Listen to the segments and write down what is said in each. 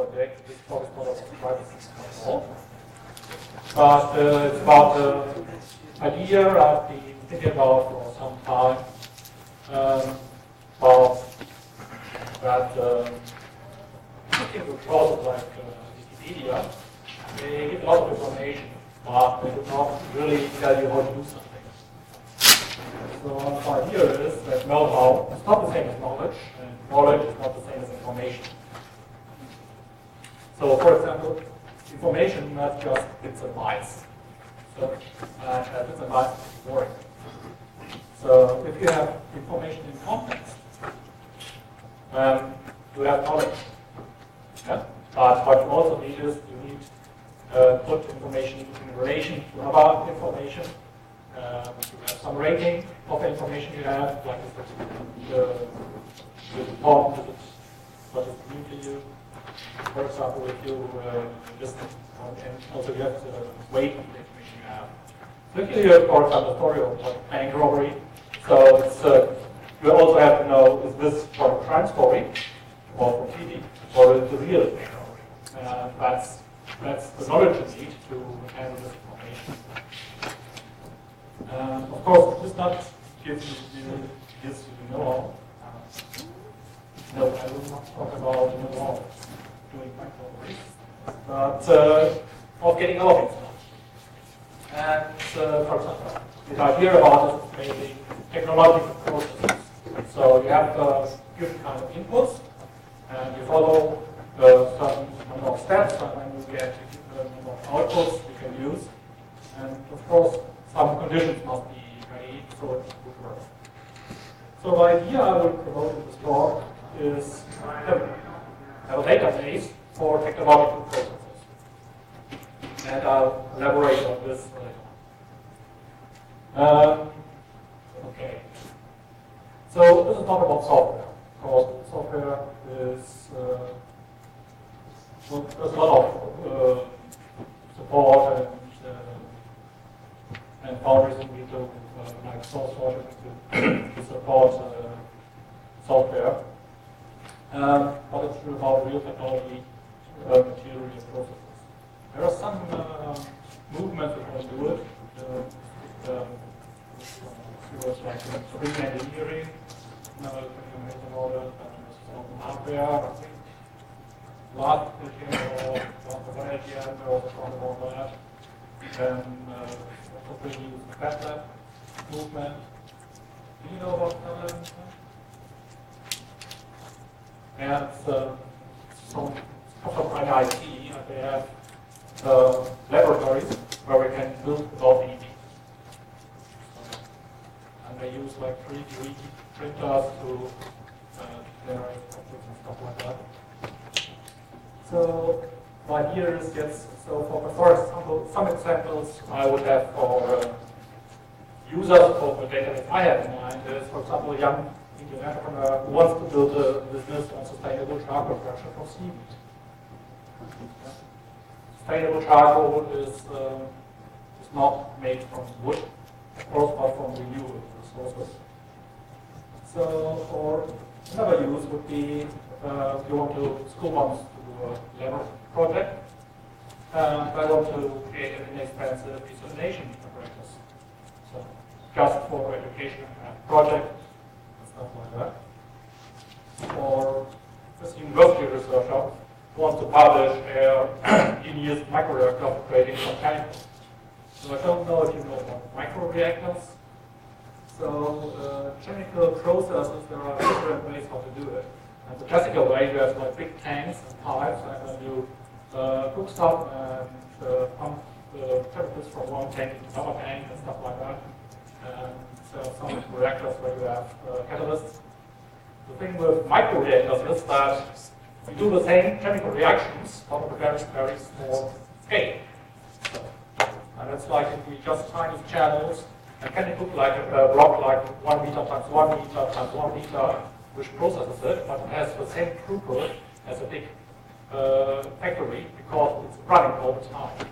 this talk is not about privacy at all. But it's about the idea I've been thinking about for some time. About that particular process like Wikipedia, they give a lot of information, but they do not really tell you how to do something. So the idea is that know-how is not the same as knowledge, and knowledge is not the same as information. So, for example, information not just bits and bytes. So, bits and bytes is boring. So, if you have information in context, you have knowledge. Yeah? But what you also need is you need put information in relation to other information. You have some rating of the information you have, like is it important, what is new to you. For example, if you listen, and also you have the weight of the information you have. So if you have, for example, a story of like bank robbery, so it's, you also have to know, is this from a crime story or from TV, or is it a real bank robbery? That's the knowledge you need to handle this information. Of course, this not gives you know-how. No, I will not talk about know-how doing bank robberies, but of getting out of it. And for example, the idea about this is mainly technological processes. So you have different kind of inputs, and you follow certain number of steps, and then you get a number of outputs you can use. And of course, some conditions must be ready so it would work. So the idea I will promote in this talk is have a database for technological processes. And I'll elaborate on this later. Okay. So this is not about software, because software is well, there's a lot of support and boundaries that we do, like source code to support software. But it's about real technology, material and processes. There are some movements that want to do it. Towards like screen engineering, hardware, I think. Last year or last year, there was a talk about that. And also we use the FatLab movement. Do you know about FatLab movement? And from IIT, they have laboratories where we can build without EV. And they use like 3D printers to generate objects and stuff like that. So the idea is, yes, so for example, some examples I would have for users of the database I have in mind is, for example, a young Indian entrepreneur who wants to build a business on sustainable charcoal production from seaweed. Sustainable charcoal is not made from wood, of course, but from renewable resources. So, or another use would be if you want to, school wants to do a lab project, I want to create an inexpensive desalination apparatus. So, just for education project and stuff like that. Or this university researcher wants to publish their ingenious microreactor for creating some chemicals. So I don't know if you know about microreactors. So chemical processes, there are different ways how to do it. And the classical way, you have like big tanks and pipes, and then you cook stuff and pump the chemicals from one tank into another tank and stuff like that. And there are some reactors where you have catalysts. The thing with microreactors is that you do the same chemical reactions on a very, very small scale. And it's like if we just tiny channels, and can you put like a block like 1 meter times 1 meter times 1 meter, which processes it, but it has the same throughput as a big factory because it's running all the time.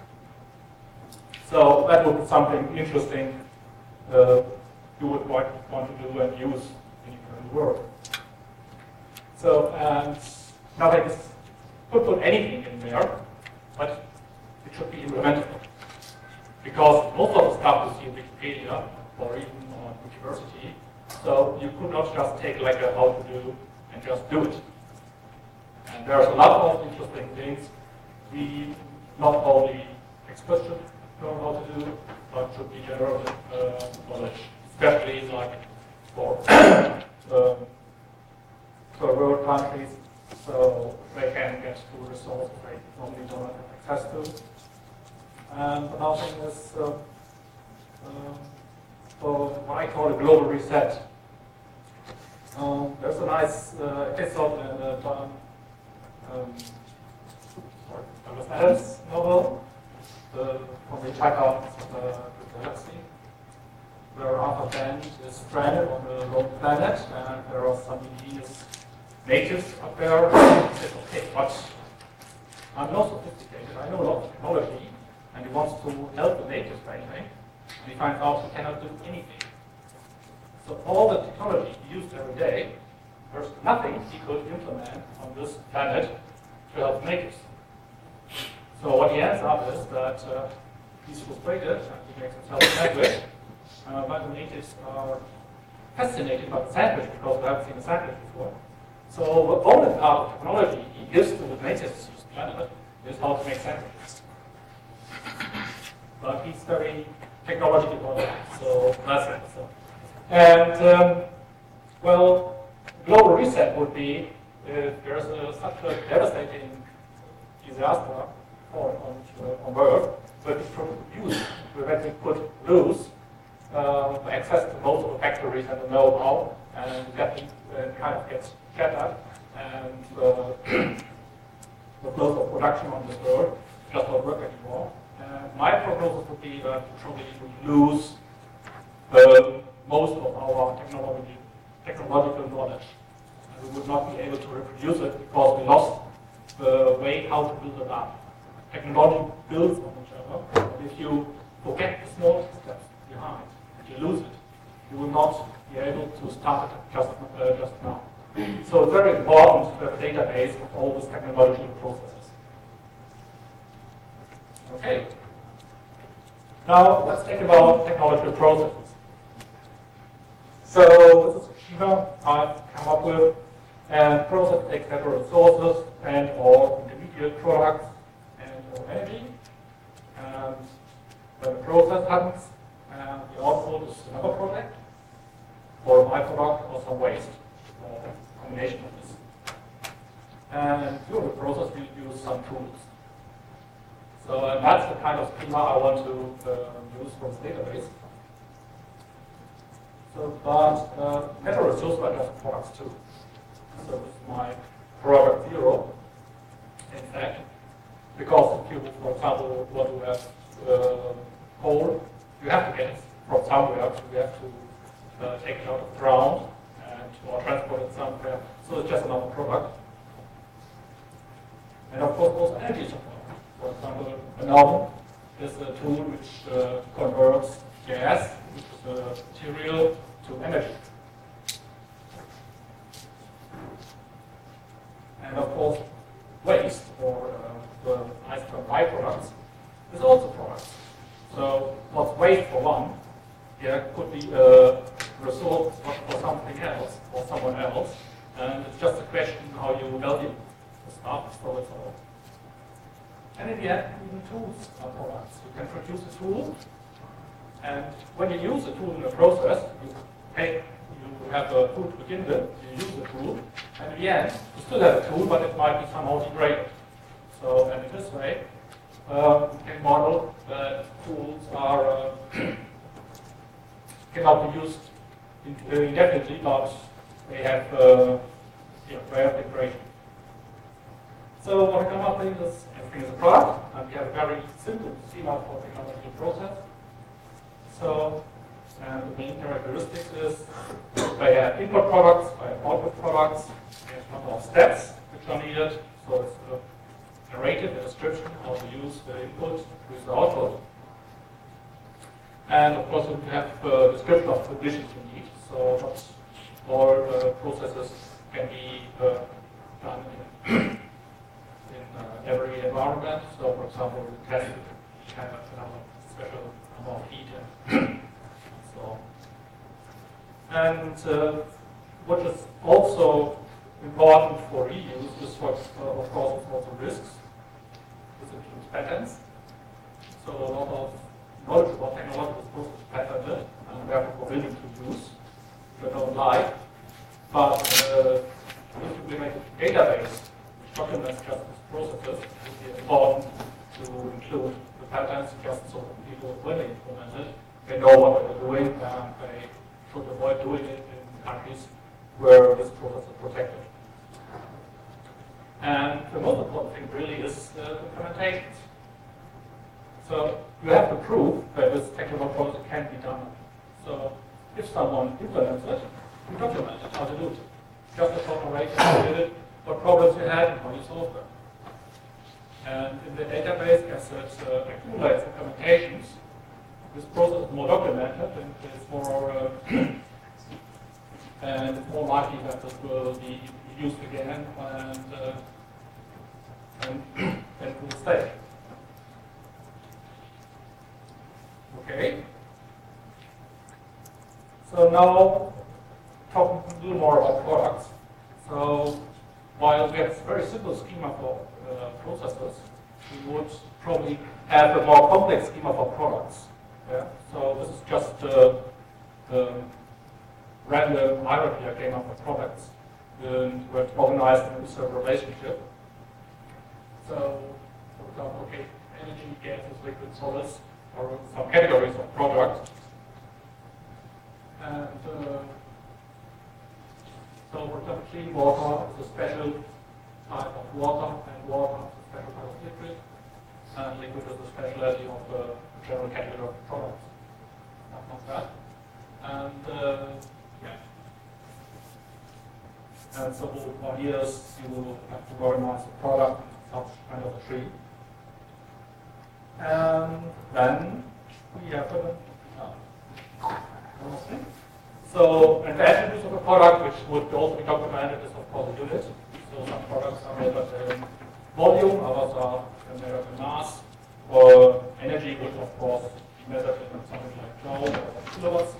So that would be something interesting you would want to do and use in your current work. So, and nothing is could put anything in there, but it should be implementable. Because most of the stuff you see in Wikipedia or even on Wikiversity, so you could not just take like a how to do and just do it. And there's a lot of interesting things we not only experts should know how to do, but should be general knowledge, especially like for rural countries, so they can get to resources they normally don't have access to. And another thing is what I call a global reset. There's a nice episode in the Douglas Adams novel, from the Hitchhiker the Galaxy, where Arthur Dent is stranded on a lone planet, and there are some indigenous natives up there. He says, okay, but I'm not sophisticated, I know a lot of technology, and he wants to help the natives by anything, and he finds out he cannot do anything. So all the technology he used every day, there's nothing he could implement on this planet to help natives. So what he ends up is that he's frustrated and he makes himself a sandwich. But the natives are fascinated by the sandwich because they haven't seen a sandwich before. So the only part of technology he gives to the natives of this planet is how to make sandwiches. But he's very technological, so that's it. So. And well, global reset would be if there's such a devastating disaster on Earth, but we could lose access to most of the factories and the know-how, and kind of gets scattered, and the flow of production on this world does not work anymore. And my prognosis would be that probably we lose most of our technological knowledge. And we would not be able to reproduce it because we lost the way how to build it up. Technology builds on each other, but if you forget the small steps behind, if you lose it, you will not be able to start it just now. So it's very important to have a database of all these technological processes. Okay. Now let's think about technological processes. So this is a schema I've come up with, and process takes natural resources and or intermediate products and or energy. And when the process happens, the output is another product, or a byproduct, or some waste, or a combination of this. And during the process, we use some tools. So that's the kind of schema I want to use for this database. So, but natural resources are just products too. So this is my product 0, in fact, because if you, for example, want to have coal, you have to get it from somewhere, so you have to take it out of the ground and or transport it somewhere. So it's just another product. And of course, also energy supply. For example, an oven is a tool which converts gas, which is a material, to energy. And of course, waste, or the nice term byproducts, is also products. So what's waste for one, could be a resource for something else, or someone else, and it's just a question how you value the stuff, so it's all. And in the end, even tools are products. You can produce a tool, and when you use a tool in a process, you have a tool to begin with, you use the tool, and in the end, you still have a tool, but it might be somehow degraded. So, and in this way, you can model that tools are cannot be used indefinitely, but they have way of degradation. So what I come up with is everything is a product, and we have a very simple schema for technological process. So, and the main characteristics is they have input products, they have output products, they have a number of steps which are needed. So it's a narrative, a description, how to use the input with the output. And of course, we have a description of conditions we need. So not all processes can be done in environment. So, for example, we can have another special amount of heat and so on. And what is also important for reuse is, of course, also risks. This includes patents. So a lot of knowledge about technology is supposed to be patented, and therefore forbidden to use, which I don't like. But if you make a database which documents just these processes, it would be important to include the patents just so that people, when they implement it, they know what they're doing, and they should avoid doing it in countries where this process is protected. And the most important thing really is the implementation. So you have to prove that this technical process can be done. So if someone implements it, you document it, how to do it. Just a short narration, how you did it, what problems you had, and how you solved them. And in the database, as it accumulates implementations, this process is more documented, and it's more and it's more likely that this will be used again and will stay. Okay. So now, talk a little more about products. So while we have a very simple schema for processes, we would probably have a more complex schema for products. Yeah? So this is just the random hierarchy I came up with products, and were organized in this relationship. So, for example, okay, energy, gases, liquids, solids, or some categories of products. And so, for example, clean water is a special type of water, and water is a special type of liquid, and liquid is a specialty of the general category of products. Stuff like that. And yeah. And so for years you will have to organize the product in such kind of a tree. And then we have so, and the attributes of a product, which would also be documented, is of course a unit. So some products are measured in volume, others are measured in mass, or energy would of course be measured in something like joule or kilowatts.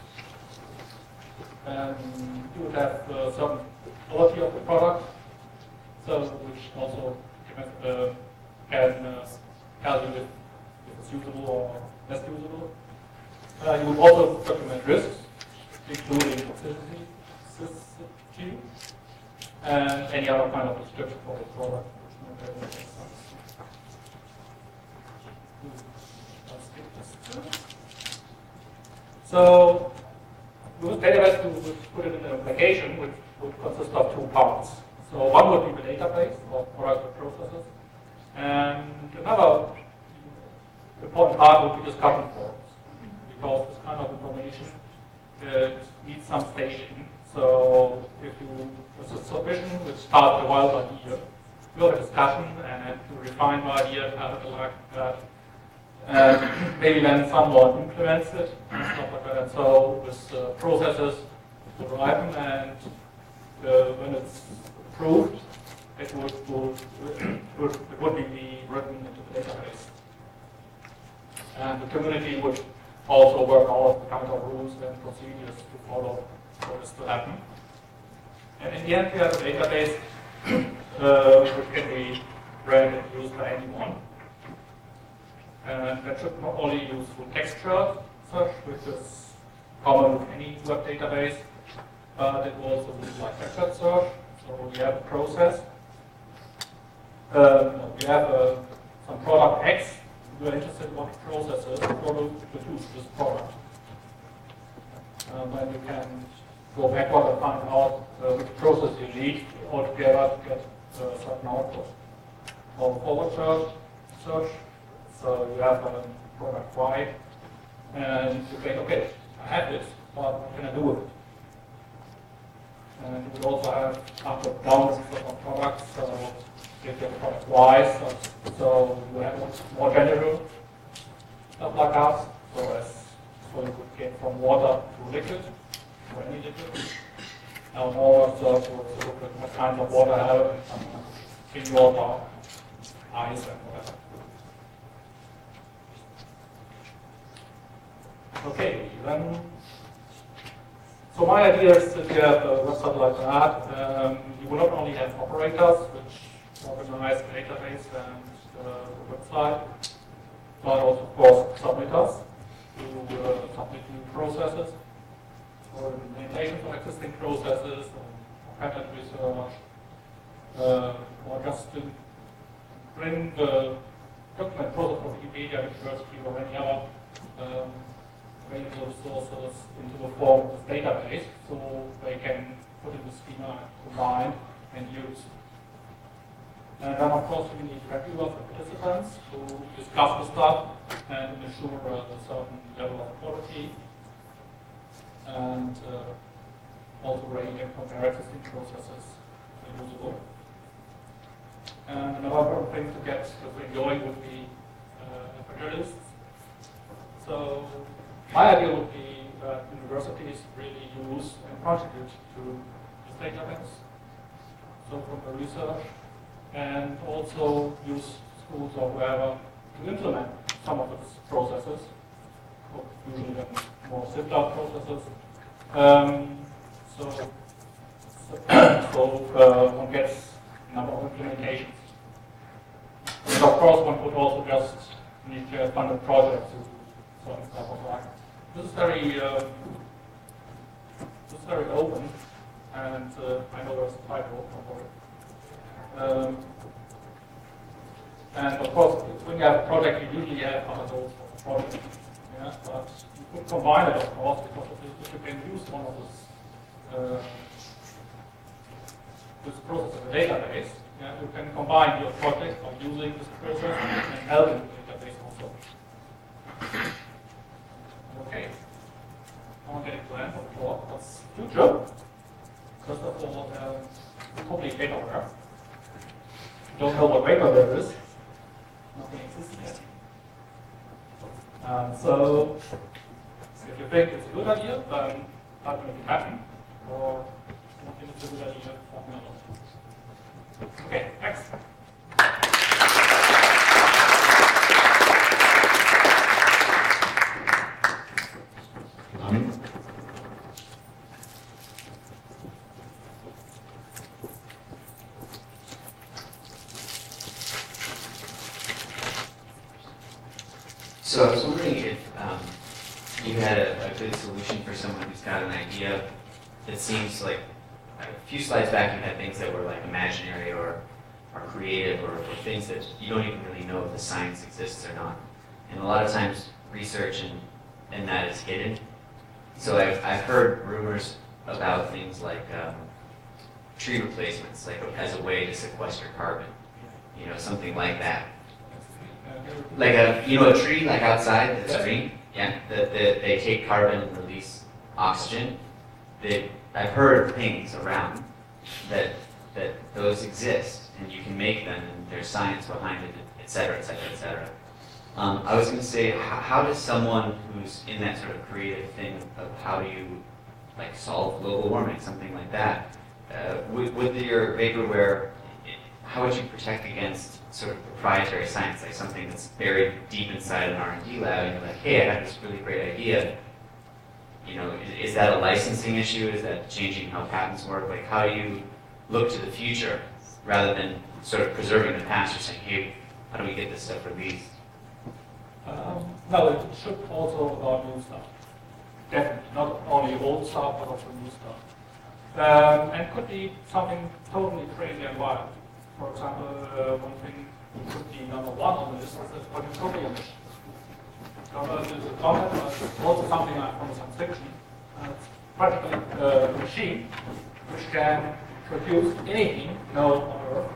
And you would have certain quality of the product, so which also can tell you if it's usable or less usable. You would also document risks, including toxicity, and any other kind of description for the product. So, with database, we would put it in an application which would consist of two parts. So one would be the database of products and processes, and another important part would be discussion forums, because this kind of information needs some staging. So if you, with a submission which starts a wild idea, you have a discussion and you refine the idea, have it like that. And maybe then someone implements it, and stuff like that. And so with processes will ripen, and when it's approved, it would be written into the database. And the community would also work out the kind of rules and procedures to follow for this to happen. And in the end, we have a database which can be read and used by anyone. And that should not only use full texture search, which is common with any web database, but it also uses like vector search. So we have a process. We have some product X. We are interested in what processes to produce this product. Then you can go backward and find out which process you need altogether to get a certain output. Or forward search. So you have a product Y, and you think, okay, I have this, but what can I do with it? And you would also have up and down of products. So if you have product Y, so you have more general stuff like us. So you could get from water to liquid, or any liquid. Now more so to look at what kind of water have in your ice and whatever. Okay, then, so my idea is that you have a website like that. You will not only have operators, which organize the database and the website, but also, of course, submitters who submit new processes, or implementation of existing processes, or pattern research, or just to bring the document process of Wikipedia, University, or any other available sources into the form of this database, so they can put in the schema, combine, and use. And then, of course, we need reviewers and participants who discuss the stuff and ensure a certain level of quality, and also rate and compare existing processes usable. And another important thing to get going would be evangelists. So my idea would be that universities really use and contribute to this database, so from the research, and also use schools or wherever to implement some of its processes, usually more simpler processes. So one gets a number of implementations. And of course, one could also just need to fund a project to sort of stuff like that. This is very open, and I know there's a typo for it. And of course, when you have a project, you usually have other goals for the project. Yeah? But you could combine it, of course, because if you can use one of this process of a database, yeah, you can combine your project by using this process and helping the database also. Okay. I'm getting to the end of the talk. What's the future? First of all, probably vaporware. Don't know what vaporware is. Nothing exists yet. So if you think it's a good idea, then that will happen. Or if you think it's a good idea, let me know. Okay, next. So I was wondering if you had a good solution for someone who's got an idea that seems like, a few slides back you had things that were like imaginary or creative or things that you don't even really know if the science exists or not. And a lot of times research and that is hidden. So I've heard rumors about things like tree replacements, like as a way to sequester carbon, something like that. Like a tree like outside that's green, yeah, that they take carbon and release oxygen. I've heard things around that those exist and you can make them and there's science behind it, et cetera, et cetera, et cetera. I was going to say, how does someone who's in that sort of creative thing of how do you like solve global warming, something like that, with your vaporware, how would you protect against sort of proprietary science, like something that's buried deep inside an R&D lab, and you're like, hey, I have this really great idea. Is that a licensing issue? Is that changing how patents work? Like, how do you look to the future rather than sort of preserving the past? You're saying, hey, how do we get this stuff released? No, it should also about new stuff. Definitely, not only old stuff, but also new stuff. And it could be something totally crazy and wild. For example, one thing could be number one on the list is what utopia mission. There's a concept, but it's also something like from science fiction. It's practically a machine which can produce anything known on Earth,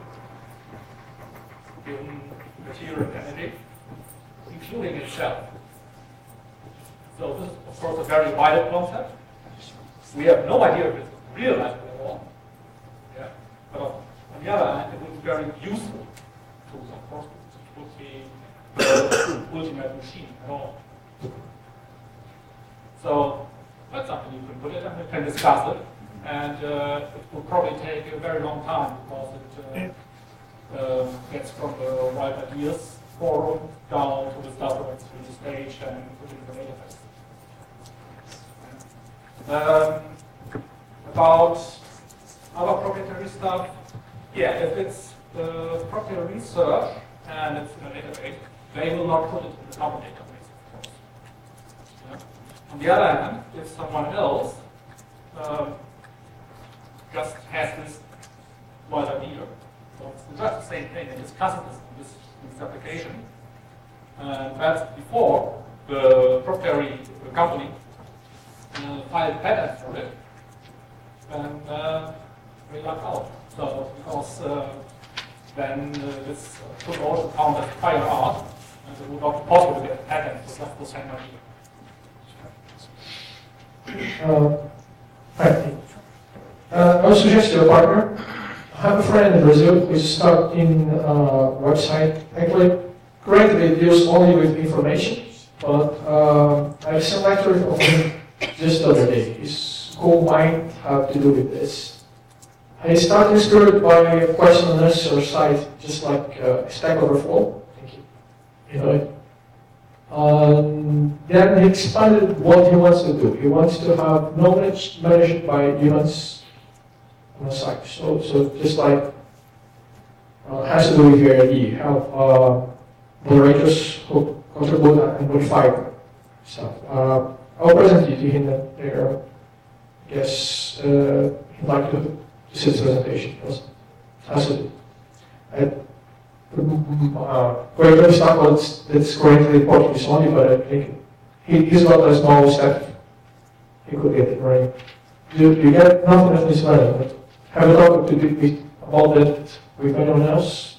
given material and energy, including itself. So this is, of course, a very wide concept. We have no idea if it's realizable at all. Yeah? But on the other hand, it would be very useful tools, of course, it would be the ultimate machine at all. So that's something you can put it and we can discuss it. And it will probably take a very long time because it gets from the Wild Ideas forum down to this documents to this page and put it in the database. About other proprietary stuff, yeah, if it's the proprietary research and it's in a database, they will not put it in the common database, of course. Yeah. On the other hand, if someone else just has this wild idea, so it's just the same thing, and discusses this application, and that's before the proprietary company filed patent for it, then we luck out. So because then this could also count as prior art, and it would not be possible to get a patent for just the same idea. Right. I would suggest to a partner. I have a friend in Brazil who is starting a website. Actually, currently it deals only with information, but I have some lecture of him just the other day. His whole mind have to do with this. He started his career by a question and answer site, just like Stack Overflow. Thank you. You know it. Then he expanded what he wants to do. He wants to have knowledge managed by humans on the site. So just like has to do with your ID. You have moderators who contribute and modify stuff. I'll present you to him later. Yes, he'd like to see this presentation. Has to do. Great stuff that's currently Portuguese only, but I think he's got a small staff. He could get it right. You get nothing of this learning, but have a talk about that with anyone else?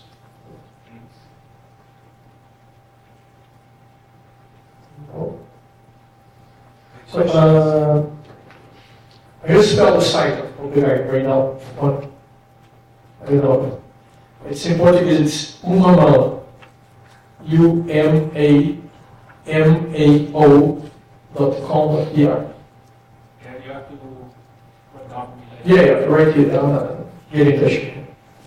No. So, I just spell the site of OpenAI right now. I don't know. It's in Portuguese, it's Umamao. umamao.com.br. Yeah, you have to write down. Yeah, write it down and get in touch with him.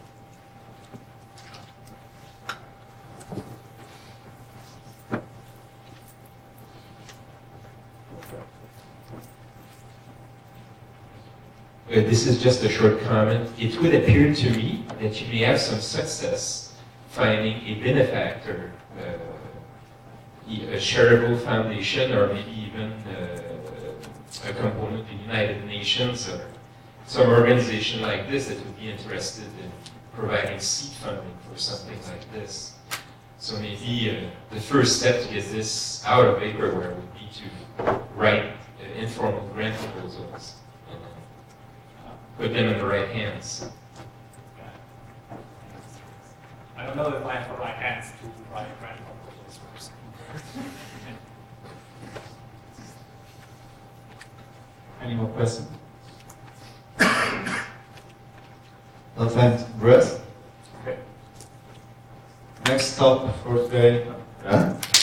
This is just a short comment. It would appear to me that you may have some success finding a benefactor, a charitable foundation, or maybe even a component of the United Nations or some organization like this that would be interested in providing seed funding for something like this. So maybe the first step to get this out of vaporware would be to write informal grant proposals. Put them in the right hands. I don't know if I have the right hands to write grant proposals first. Any more questions? No, thanks, Brett. Okay. Next stop for today.